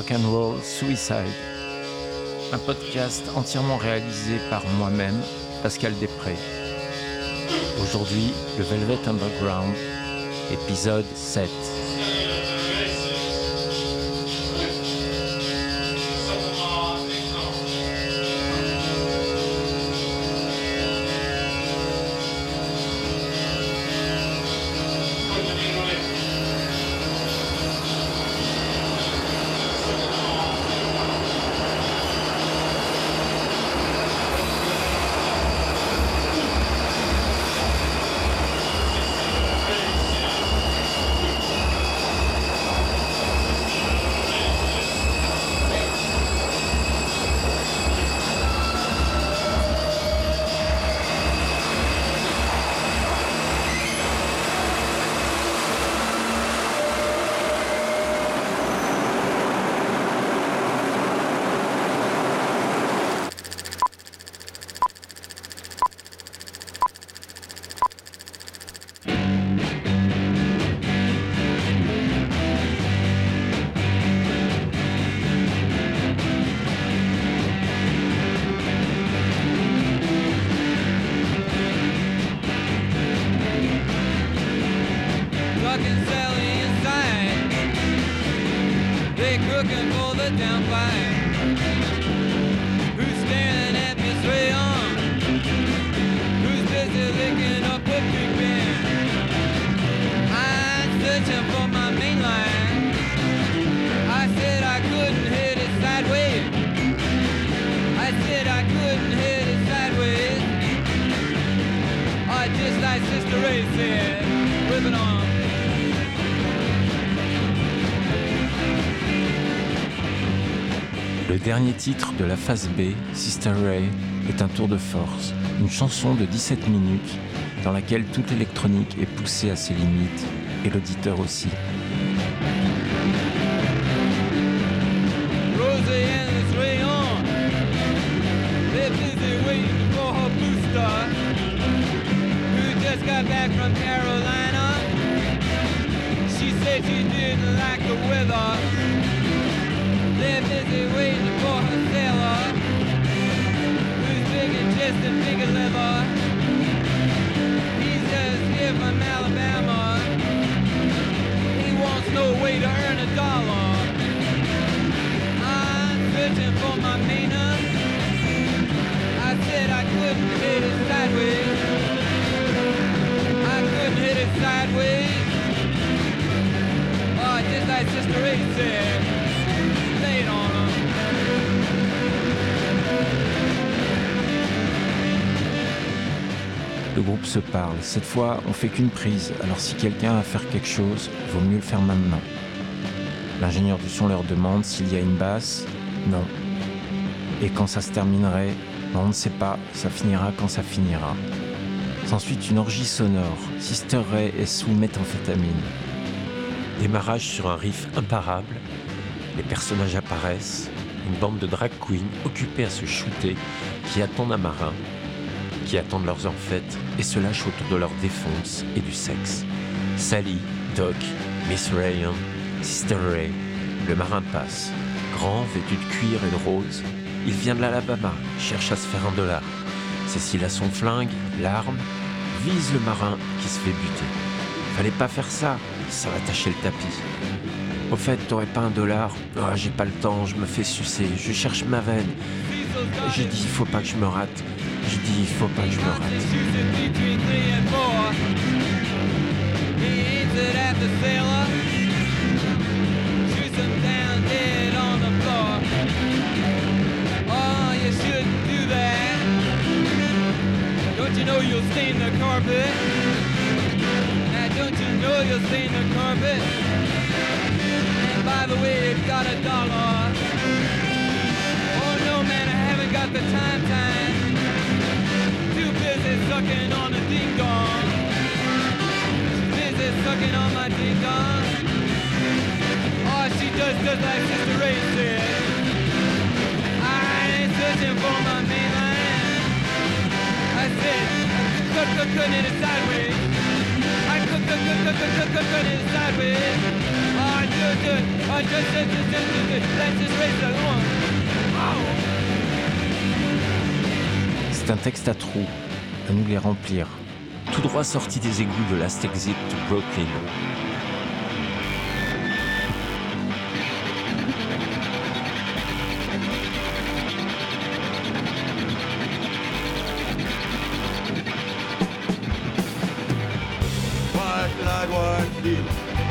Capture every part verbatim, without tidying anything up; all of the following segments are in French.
Rock and Roll Suicide, un podcast entièrement réalisé par moi-même, Pascal Després. Aujourd'hui, le Velvet Underground, épisode sept. Le dernier titre de la phase B, Sister Ray, est un tour de force, une chanson de dix-sept minutes dans laquelle toute l'électronique est poussée à ses limites et l'auditeur aussi. They're busy waiting for her sailor, who's big and just a bigger liver. He's just here from Alabama. He wants no way to earn a dollar. I'm searching for my meaner. I said I couldn't hit it sideways. I couldn't hit it sideways. Oh, just like Sister Ray said. Le groupe se parle. Cette fois, on fait qu'une prise. Alors si quelqu'un a à faire quelque chose, vaut mieux le faire maintenant. L'ingénieur du son leur demande s'il y a une basse. Non. Et quand ça se terminerait? Non, on ne sait pas. Ça finira quand ça finira. S'ensuit une orgie sonore. Sister Ray est sous méthamphétamine. Démarrage sur un riff imparable. Les personnages apparaissent. Une bande de drag queens occupées à se shooter qui attendent un marin, qui attendent leurs heures faites et se lâchent autour de leur défonce et du sexe. Sally, Doc, Miss Ryan, Sister Ray, le marin passe. Grand, vêtu de cuir et de rose, il vient de l'Alabama, cherche à se faire un dollar. Cécile a son flingue, l'arme, vise le marin qui se fait buter. Fallait pas faire ça, ça va tacher le tapis. Au fait, t'aurais pas un dollar? Oh, j'ai pas le temps, je me fais sucer, je cherche ma veine. J'ai dit, faut pas que je me rate. J'ai dit, il faut pas que je me rate. Don't you know you'll stain the carpet? Now don't you know you'll stain the carpet? And by the way, you got a dollar. Oh no man, I haven't got the time time. Too busy sucking on a ding dong. Busy sucking on my ding dong. Oh, she does just like Sister Ray said. I ain't searching for my mainline. I said, could, could, could hit it sideways. I could, could, could, could, could, could, could hit it sideways. Oh, C'est un texte à trous, à nous les remplir. Tout droit sorti des égouts de Last Exit to Brooklyn. White light, white heat.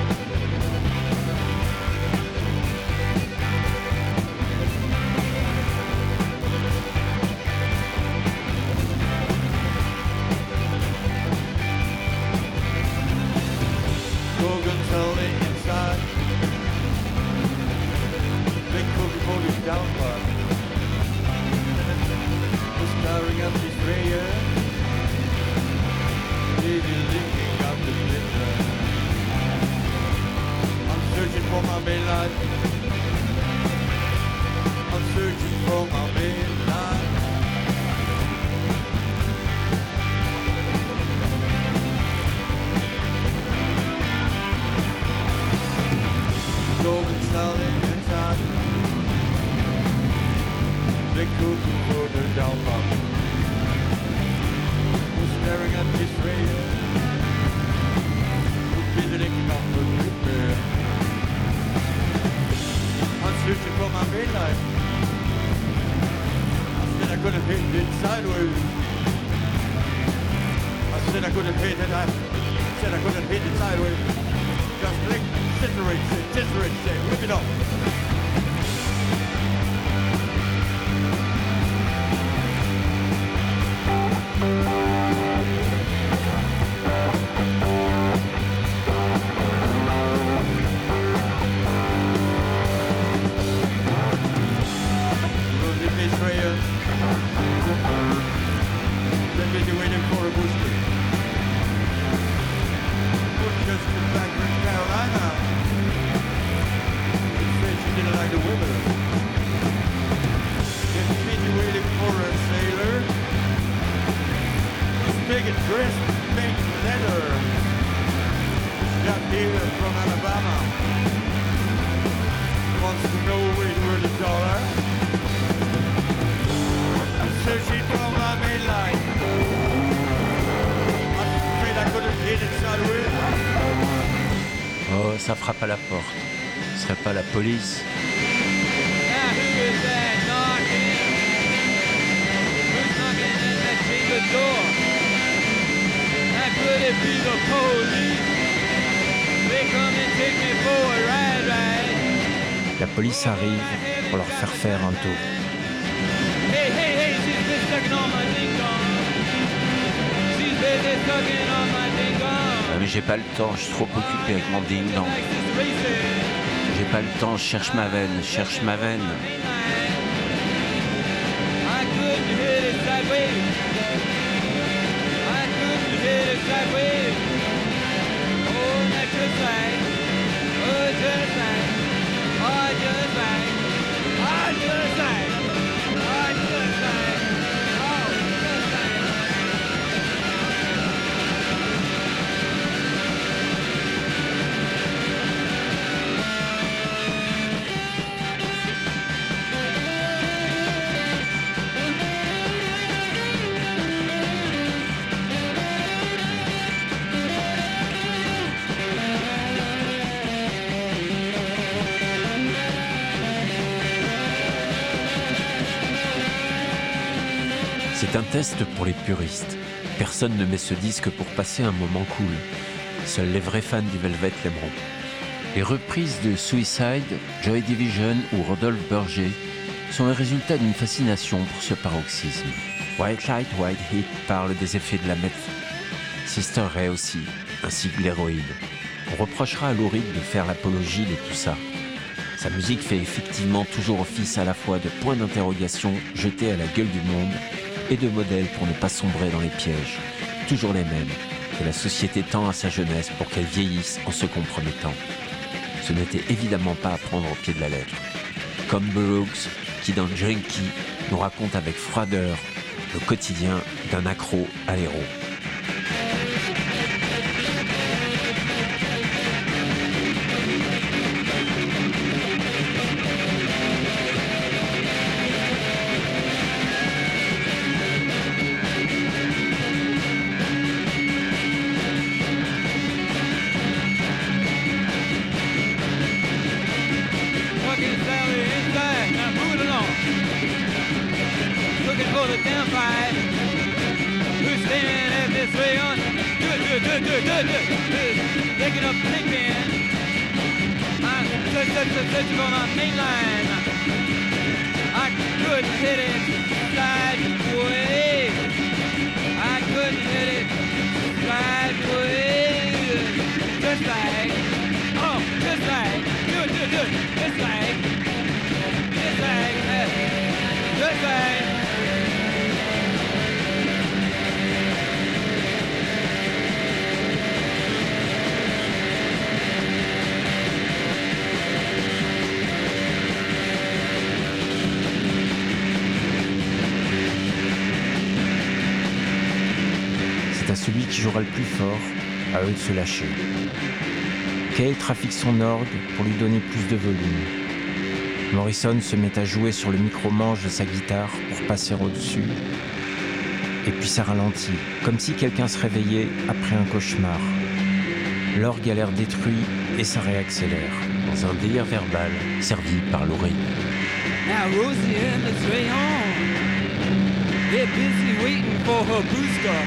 Oh, ça frappe à la porte. Ce serait pas la police? La police arrive pour leur faire faire un tour. Hey, hey, hey, she's been sucking on my ding dong. She's been sucking on my ding dong. Ah, mais j'ai pas le temps, je suis trop occupé avec mon ding dong. J'ai pas le temps, je cherche ma veine, je cherche ma veine. I couldn't hit it sideways. I couldn't hit it sideways. Oh, that's just like, oh, just like, oh, just like, oh, just like. C'est un test pour les puristes. Personne ne met ce disque pour passer un moment cool. Seuls les vrais fans du Velvet l'aimeront. Les reprises de Suicide, Joy Division ou Rodolphe Burger sont le résultat d'une fascination pour ce paroxysme. White Light, White Heat parle des effets de la meth. Sister Ray aussi, ainsi que l'héroïne. On reprochera à Lou Reed de faire l'apologie de tout ça. Sa musique fait effectivement toujours office à la fois de point d'interrogation jeté à la gueule du monde et de modèle pour ne pas sombrer dans les pièges, toujours les mêmes, que la société tend à sa jeunesse pour qu'elle vieillisse en se compromettant. Ce n'était évidemment pas à prendre au pied de la lettre. Comme Brooks, qui dans Drinky nous raconte avec froideur le quotidien d'un accro à l'héros. the damn five. Who's standing at this rayon? Good, good, good, good, good, good. Picking up Pinkman. I'm searching, searching, searching for my main line. I couldn't hit it sideways. I couldn't hit it sideways. Just like, oh, just like, good, good, good. Just like, just like, just like. C'est à celui qui jouera le plus fort, à eux de se lâcher. Cale trafique son orgue pour lui donner plus de volume. Morrison se met à jouer sur le micro-manche de sa guitare pour passer au-dessus. Et puis ça ralentit, comme si quelqu'un se réveillait après un cauchemar. L'orgue a l'air détruit et ça réaccélère, dans un délire verbal servi par l'oreille. Now Rosie and the train on. They're busy waiting for her booster.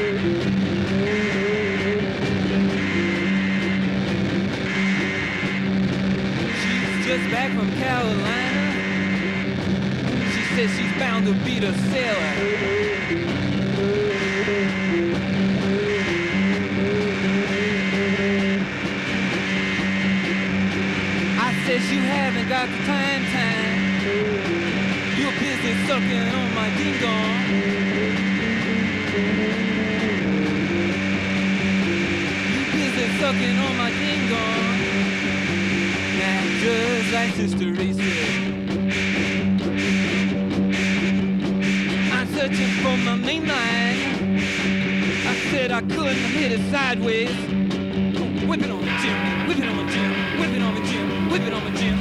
She's just back from Carolina. She says she's bound to beat a sailor. I said you haven't got the time, time. You're busy sucking on my ding-dong. You busy sucking on my ding-dong. Now just like Sister Ray said, I'm searching for my main line. I said I couldn't hit it sideways. Whip it on the gym, whip it on the gym, whip it on the gym, whip it on the gym.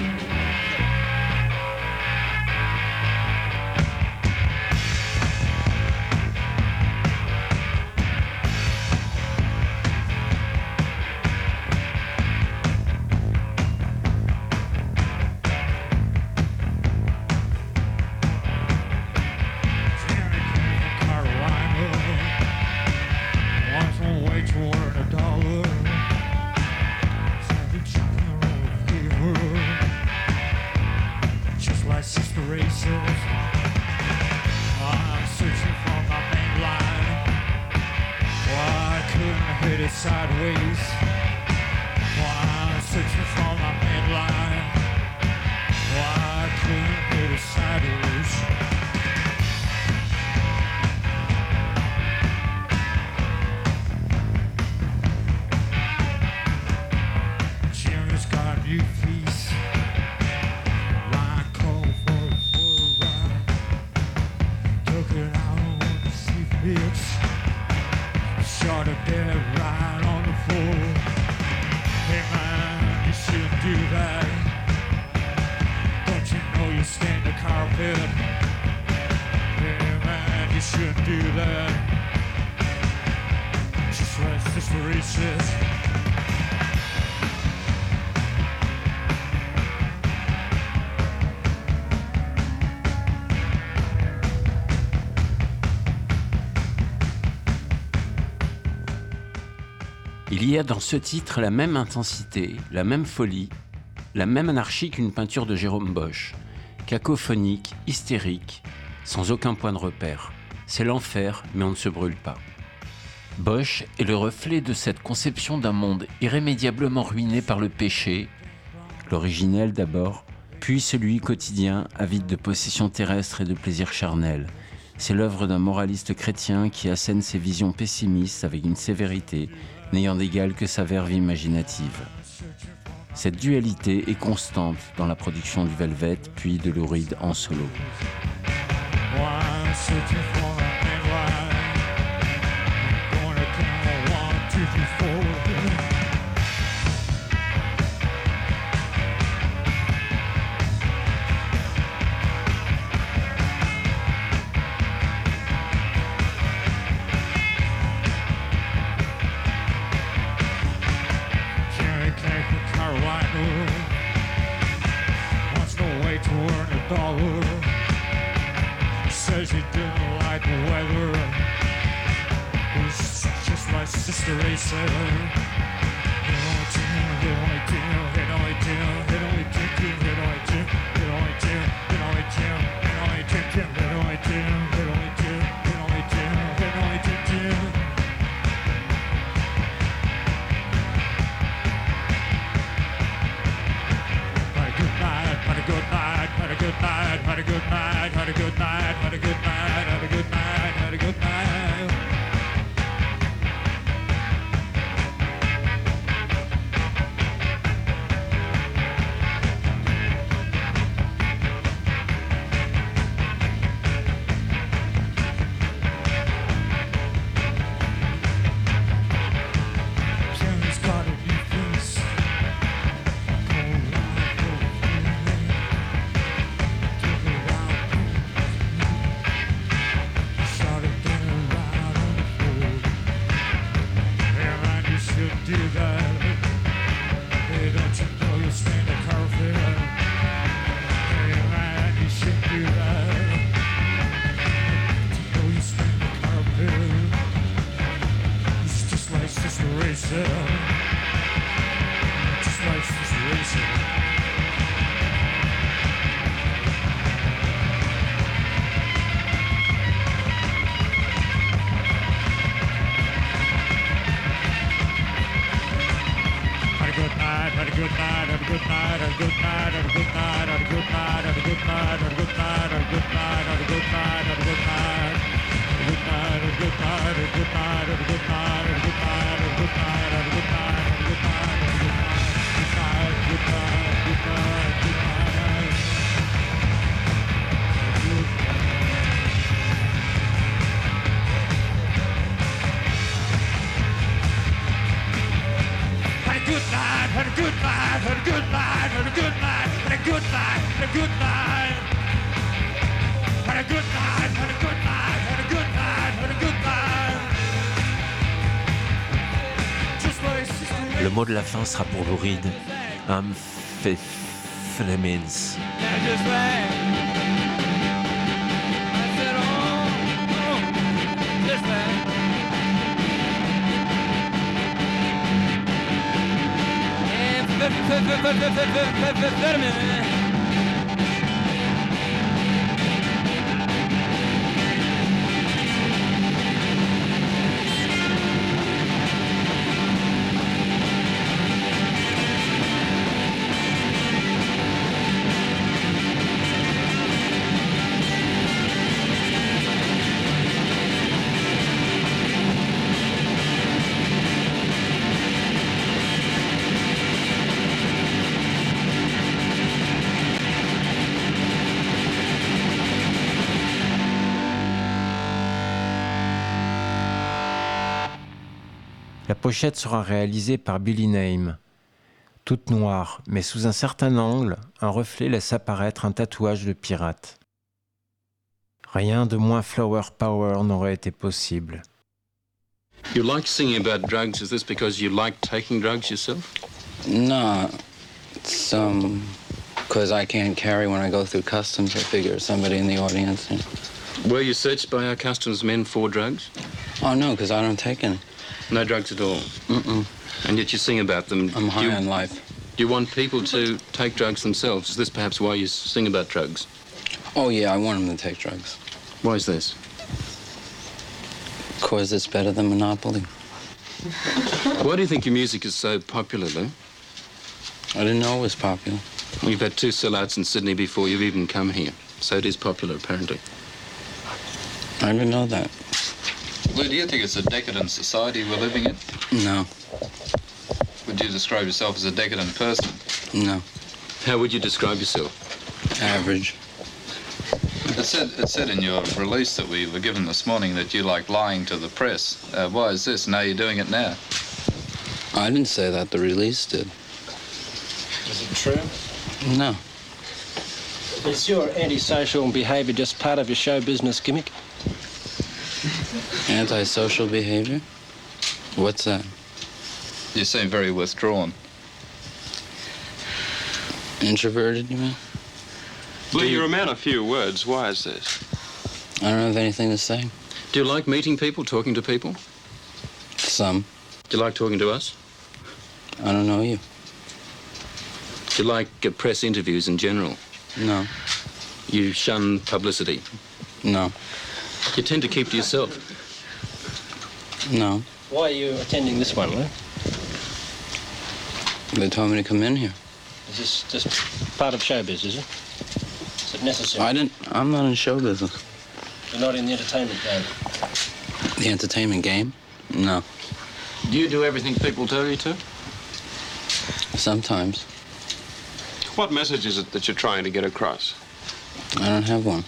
Il y a dans ce titre la même intensité, la même folie, la même anarchie qu'une peinture de Jérôme Bosch, cacophonique, hystérique, sans aucun point de repère. C'est l'enfer, mais on ne se brûle pas. Bosch est le reflet de cette conception d'un monde irrémédiablement ruiné par le péché, l'originel d'abord, puis celui quotidien, avide de possessions terrestres et de plaisirs charnels. C'est l'œuvre d'un moraliste chrétien qui assène ses visions pessimistes avec une sévérité n'ayant d'égal que sa verve imaginative. Cette dualité est constante dans la production du Velvet, puis de Lou Reed en solo. says he didn't like the weather. He's just my sister Lisa. Hit only two, hit only two, hit only two, hit only two, hit only two, hit only two, hit only two, hit only two, hit only two, hit only two, hit only two, hit only two, two. Had a good night, had a good night, had a good night, had a good night, had a good night, had a good night, had a good night, had a good night. Jim's got a new face. Go round, go Took it out. Started getting around on the floor. Hey man, you should do that. Hey, don't you know you stand the carpet? Hey man, you should do that. Don't you know you stand the carpet? It's just like Sister Rachel. Just like Sister Rachel. Had a good night, had a good night, had a good night, had a good night, had a good night, had a good night, had a good night, had a good night, had a good night, had a good night, had a good night. A good night, a good night, a good night, a good night, a good night, a good night, a good night, a good night, a good night, good night, good night, good night. Had a good night, had a good night, had a good night, had a good night, had a good night, had a good night. Had a good night, had a good night, had a good night, had a good night. Just like Sister Le mot de la fin sera pour Lou Reed. Amphetamines. And just like I said, oh, oh, just like amphetamine. La pochette sera réalisée par Billy Name. Toute noire, mais sous un certain angle, un reflet laisse apparaître un tatouage de pirate. Rien de moins flower power n'aurait été possible. You like singing about drugs. Is this because you like taking drugs yourself? No, it's um, because I can't carry when I go through customs. I figure somebody in the audience. You know. Were you searched by our customs men for drugs? Oh no, because I don't take any. No drugs at all? Mm-mm. And yet you sing about them. I'm high do you, on life. Do you want people to take drugs themselves? Is this perhaps why you sing about drugs? Oh yeah, I want them to take drugs. Why is this? Because it's better than Monopoly. Why do you think your music is so popular, Lou? I didn't know it was popular. Well, you've had two sellouts in Sydney before you've even come here. So it is popular, apparently. I didn't know that. Lou, do you think it's a decadent society we're living in? No, Would you describe yourself as a decadent person? no, How would you describe yourself? average. It said, it said in your release that we were given this morning that you like lying to the press. Uh, why is this? Now you're doing it now. I didn't say that, the release did. Is it true? No. Is your antisocial behaviour just part of your show business gimmick? Antisocial behavior? What's that? You seem very withdrawn. Introverted, you mean? Lou, you're a man of few words. Why is this? I don't have anything to say. Do you like meeting people, talking to people? Some. Do you like talking to us? I don't know you. Do you like uh, press interviews in general? No. You shun publicity? No. You tend to keep to yourself? No. Why are you attending this one, Lou? They told me to come in here. Is this just part of showbiz, is it? Is it necessary? I didn't. I'm not in show business. You're not in the entertainment game? The entertainment game? No. Do you do everything people tell you to? Sometimes. What message is it that you're trying to get across? I don't have one.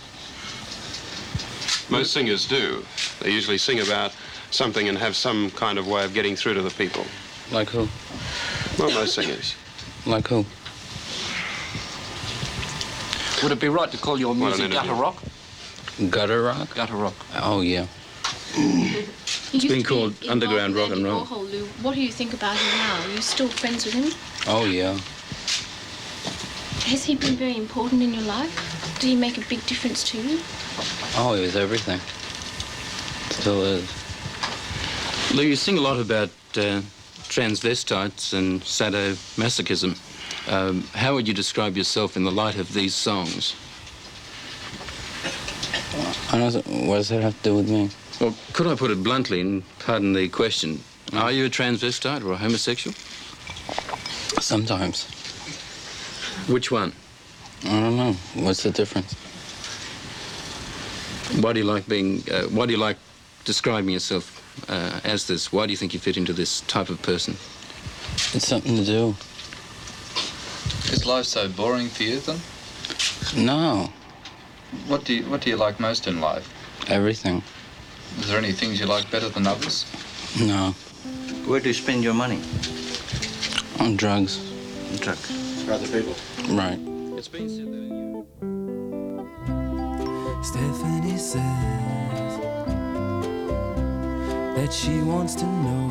Most singers do. They usually sing about something and have some kind of way of getting through to the people. Like who? Well, most singers. Like who? Would it be right to call your music What an gutter interview. rock? Gutter rock? Gutter rock. Oh, yeah. It's been called underground rock and roll. Warhol, Lou. What do you think about him now? Are you still friends with him? Oh, yeah. Has he been very important in your life? Did he make a big difference to you? Oh, he was everything. Still is. Lou, you sing a lot about uh, transvestites and sadomasochism. Um, how would you describe yourself in the light of these songs? I don't, what does that have to do with me? Well, could I put it bluntly, and pardon the question, are you a transvestite or a homosexual? Sometimes. Which one? I don't know. What's the difference? Why do you like being, uh, why do you like describing yourself uh, as this? Why do you think you fit into this type of person? It's something to do. Is life so boring for you then? No. What do you What do you like most in life? Everything. Is there any things you like better than others? No. Where do you spend your money? On drugs. Drugs. For other people? Right. It's been said that you... Stephanie says that she wants to know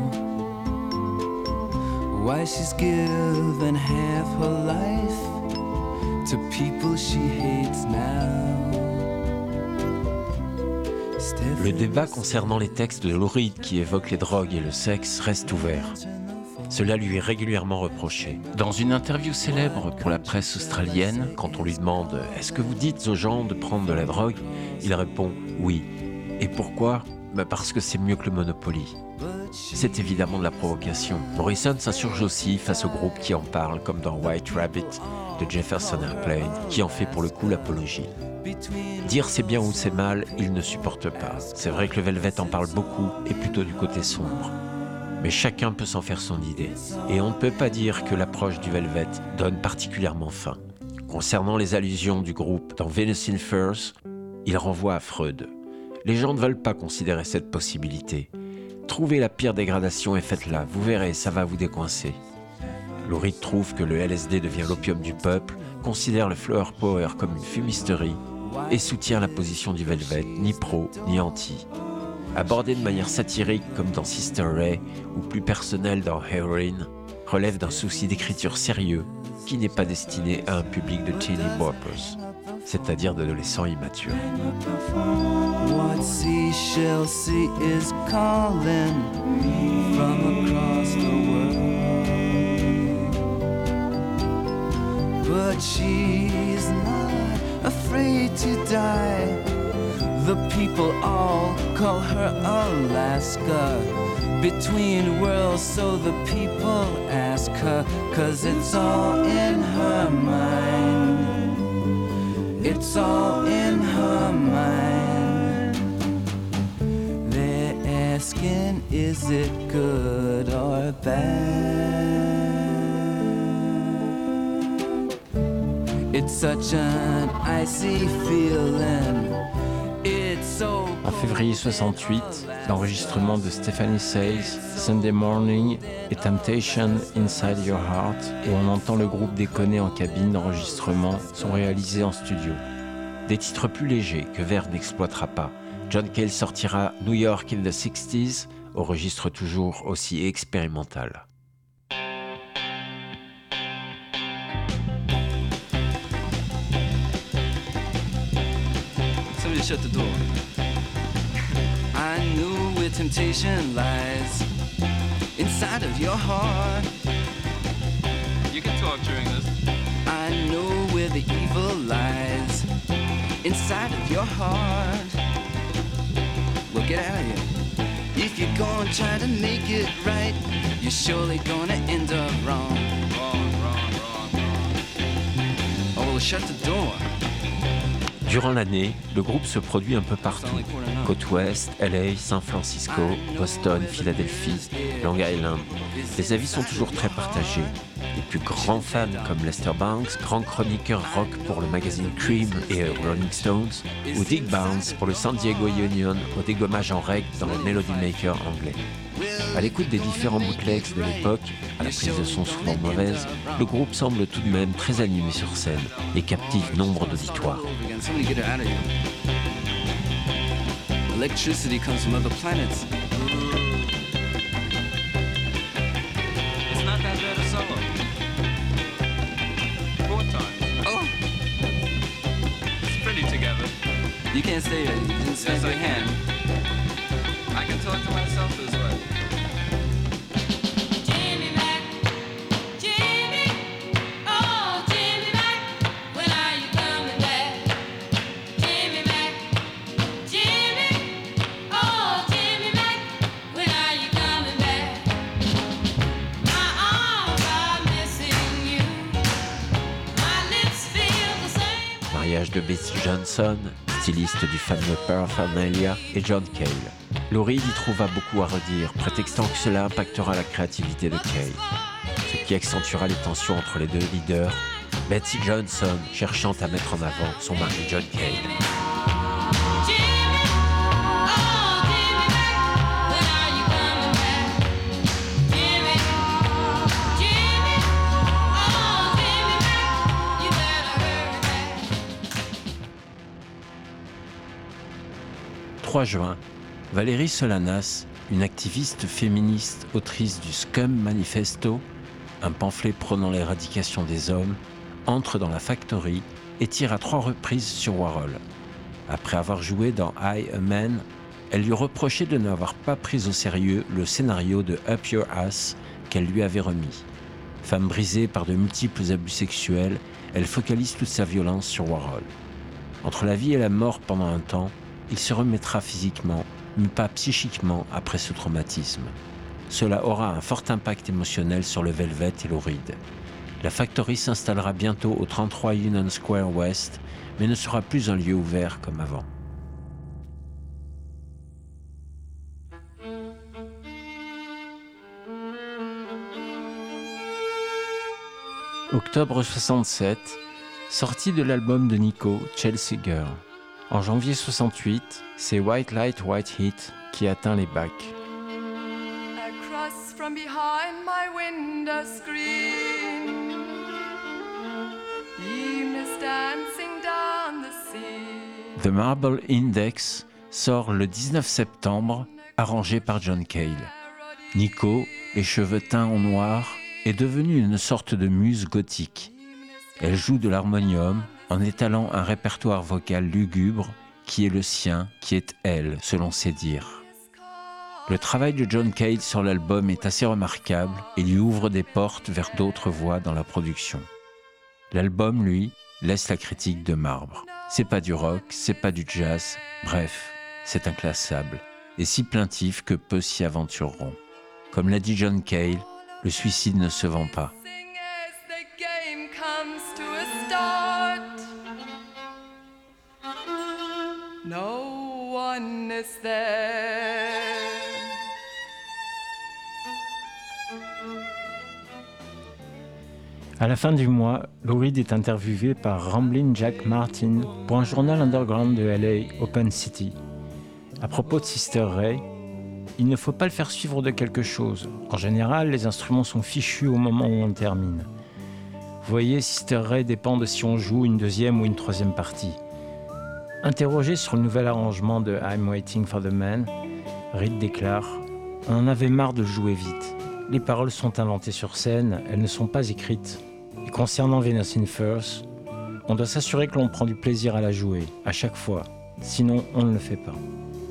why she's given half her life to people she hates now. Le débat concernant les textes de Lou Reed qui évoquent les drogues et le sexe reste ouvert. Cela lui est régulièrement reproché. Dans une interview célèbre pour la presse australienne, quand on lui demande « Est-ce que vous dites aux gens de prendre de la drogue ?» il répond « Oui ». Et pourquoi ? Bah parce que c'est mieux que le Monopoly. C'est évidemment de la provocation. Morrison s'insurge aussi face au groupe qui en parle, comme dans White Rabbit de Jefferson Airplane, qui en fait pour le coup l'apologie. Dire c'est bien ou c'est mal, il ne supporte pas. C'est vrai que le Velvet en parle beaucoup et plutôt du côté sombre. Mais chacun peut s'en faire son idée. Et on ne peut pas dire que l'approche du Velvet donne particulièrement faim. Concernant les allusions du groupe dans Venus in Furs, il renvoie à Freud. Les gens ne veulent pas considérer cette possibilité. Trouvez la pire dégradation et faites-la, vous verrez, ça va vous décoincer. Lou Reed trouve que le L S D devient l'opium du peuple, considère le flower power comme une fumisterie et soutient la position du Velvet, ni pro ni anti. Abordé de manière satirique comme dans Sister Ray ou plus personnel dans Heroin, relève d'un souci d'écriture sérieux qui n'est pas destiné à un public de teeny boppers, c'est-à-dire d'adolescents immatures. What seashell sea is calling from across the world, but she's not afraid to die. The people all call her Alaska, between worlds, so the people ask her, 'cause it's all in her mind. It's all in her mind. They're asking, is it good or bad? It's such an icy feeling. En février soixante-huit, l'enregistrement de Stephanie Says, Sunday Morning et Temptation Inside Your Heart, où on entend le groupe déconner en cabine d'enregistrement, sont réalisés en studio. Des titres plus légers que Verve n'exploitera pas. John Cale sortira New York in the sixties, au registre toujours aussi expérimental. shut the door. I knew where temptation lies inside of your heart. You can talk during this. I know where the evil lies inside of your heart. Well, get out of here. If you're gonna try to make it right, you're surely gonna end up wrong. Wrong, wrong, wrong, wrong. Oh, well, shut the door. Durant l'année, le groupe se produit un peu partout. Côte Ouest, L A, San Francisco, Boston, Philadelphie, Long Island. Les avis sont toujours très partagés. Les plus grands fans comme Lester Bangs, grand chroniqueur rock pour le magazine Cream et Rolling Stones, ou Dick Barnes pour le San Diego Union au dégommage en règle dans le Melody Maker anglais. À l'écoute des différents bootlegs de l'époque, à la prise de son souvent mauvaise, le groupe semble tout de même très animé sur scène et captive nombre d'auditoires. Electricity comes from other planets. It's not that bad a solo. Four times. Oh! It's pretty together. You can't stay there. You didn't snap Yes, your I hand. can. I can talk to myself this way. Jimmy Mac, Jimmy, oh Jimmy Mac, when are you coming back? Jimmy Mac, Jimmy, oh Jimmy Mac, when are you coming back? My arms are missing you, my lips feel the same. Mariage de Bessie Johnson, styliste du fameux Paraphernalia, et John Cale. Lou Reed y trouva beaucoup à redire, prétextant que cela impactera la créativité de Cale, ce qui accentuera les tensions entre les deux leaders, Betsy Johnson cherchant à mettre en avant son mari John Cale. trois juin, Valérie Solanas, une activiste féministe autrice du Scum Manifesto, un pamphlet prônant l'éradication des hommes, entre dans la Factory et tire à trois reprises sur Warhol. Après avoir joué dans I, a Man, elle lui reprochait de n'avoir pas pris au sérieux le scénario de Up Your Ass qu'elle lui avait remis. Femme brisée par de multiples abus sexuels, elle focalise toute sa violence sur Warhol. Entre la vie et la mort pendant un temps, il se remettra physiquement, mais pas psychiquement après ce traumatisme. Cela aura un fort impact émotionnel sur le Velvet et Lou Reed. La Factory s'installera bientôt au trente-trois Union Square West, mais ne sera plus un lieu ouvert comme avant. Octobre soixante-sept, sortie de l'album de Nico, Chelsea Girl. En janvier soixante-huit, c'est White Light, White Heat qui atteint les bacs. Across from behind my window screen, beam is dancing down the sea. The Marble Index sort le dix-neuf septembre, arrangé par John Cale. Nico, les cheveux teints en noir, est devenue une sorte de muse gothique. Elle joue de l'harmonium en étalant un répertoire vocal lugubre qui est le sien, qui est elle, selon ses dires. Le travail de John Cale sur l'album est assez remarquable et lui ouvre des portes vers d'autres voix dans la production. L'album, lui, laisse la critique de marbre. C'est pas du rock, c'est pas du jazz, bref, c'est inclassable et si plaintif que peu s'y aventureront. Comme l'a dit John Cale, le suicide ne se vend pas. No one is there. À la fin du mois, Lou Reed est interviewé par Ramblin' Jack Martin pour un journal underground de L A, Open City. À propos de Sister Ray, il ne faut pas le faire suivre de quelque chose. En général, les instruments sont fichus au moment où on termine. Vous voyez, Sister Ray dépend de si on joue une deuxième ou une troisième partie. Interrogé sur le nouvel arrangement de I'm Waiting for the Man, Reed déclare « On en avait marre de jouer vite. Les paroles sont inventées sur scène, elles ne sont pas écrites. Et concernant Venus in Furs, on doit s'assurer que l'on prend du plaisir à la jouer, à chaque fois. Sinon, on ne le fait pas.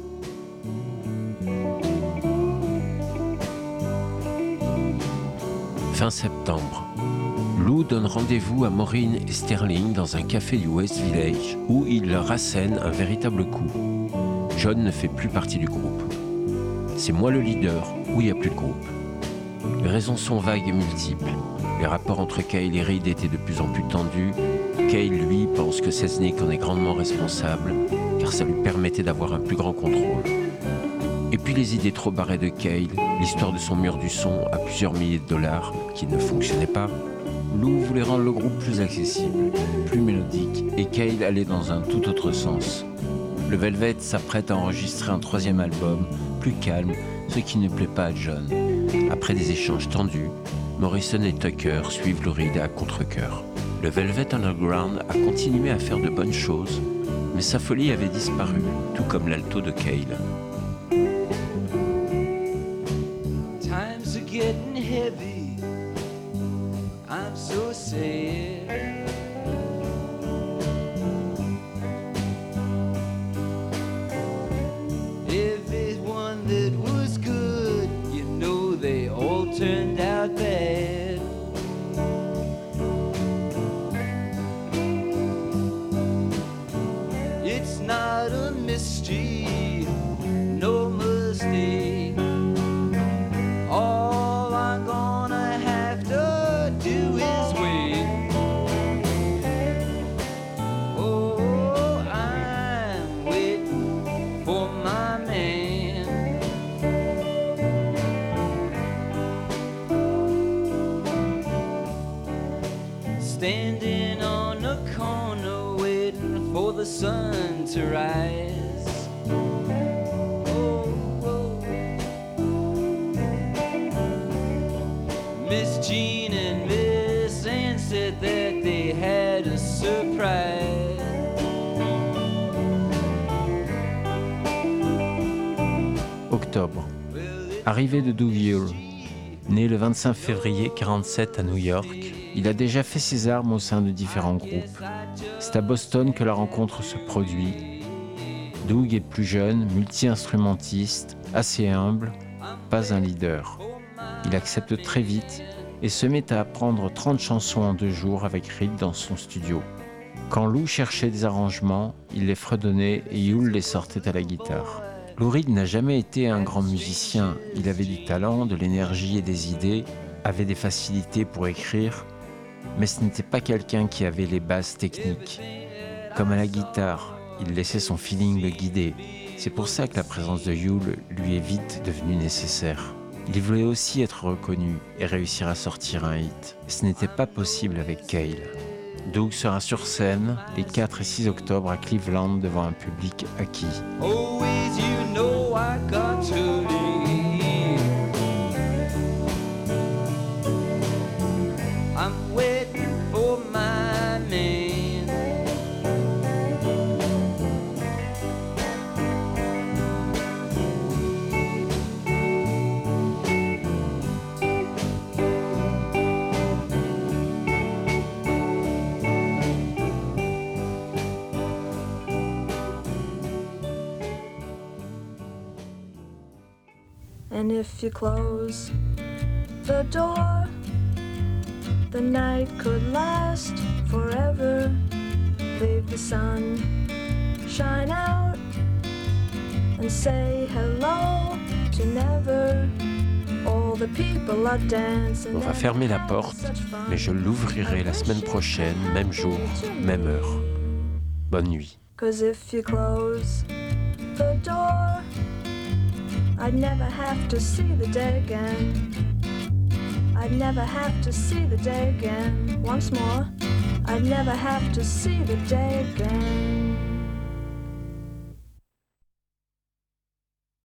Fin septembre. Lou donne rendez-vous à Maureen et Sterling dans un café du West Village où il leur assène un véritable coup. John ne fait plus partie du groupe. C'est moi le leader, ou il n'y a plus de groupe. Les raisons sont vagues et multiples. Les rapports entre Cale et Reed étaient de plus en plus tendus. Cale, lui, pense que Selznick en est grandement responsable, car ça lui permettait d'avoir un plus grand contrôle. Et puis les idées trop barrées de Cale, l'histoire de son mur du son à plusieurs milliers de dollars qui ne fonctionnait pas. Lou voulait rendre le groupe plus accessible, plus mélodique, et Cale allait dans un tout autre sens. Le Velvet s'apprête à enregistrer un troisième album, plus calme, ce qui ne plaît pas à John. Après des échanges tendus, Morrison et Tucker suivent Lou Reed à contre-cœur. Le Velvet Underground a continué à faire de bonnes choses, mais sa folie avait disparu, tout comme l'alto de Cale. Times are getting heavy. I'm so sad. Everyone that was good, you know they all turned out bad. It's not a mystery, no mistake. All I'm gonna have to do is wait. Oh, I'm waiting for my man. Standing on a corner waiting for the sun to rise. Miss Jean and Miss Ann said that they had a surprise. Octobre. Arrivée de Doug Yule. Né le vingt-cinq février quarante-sept à New York, il a déjà fait ses armes au sein de différents groupes. C'est à Boston que la rencontre se produit. Doug est plus jeune, multi-instrumentiste, assez humble, pas un leader. Il accepte très vite et se met à apprendre trente chansons en deux jours avec Reed dans son studio. Quand Lou cherchait des arrangements, il les fredonnait et Yule les sortait à la guitare. Lou Reed n'a jamais été un grand musicien. Il avait du talent, de l'énergie et des idées, avait des facilités pour écrire, mais ce n'était pas quelqu'un qui avait les bases techniques. Comme à la guitare, il laissait son feeling le guider. C'est pour ça que la présence de Yule lui est vite devenue nécessaire. Il voulait aussi être reconnu et réussir à sortir un hit. Ce n'était pas possible avec Cale. Doug sera sur scène les quatre et six octobre à Cleveland devant un public acquis. Always you know I got to leave. I'm waiting for my man. And if you close the door, the night could last forever. Leave the sun shine out and say hello to never. All the people are dancing. On va fermer la porte, mais je l'ouvrirai la semaine prochaine, même jour, même heure. Bonne nuit. 'Cause if you close the door, I'd never have to see the day again. I'd never have to see the day again. Once more, I'd never have to see the day again.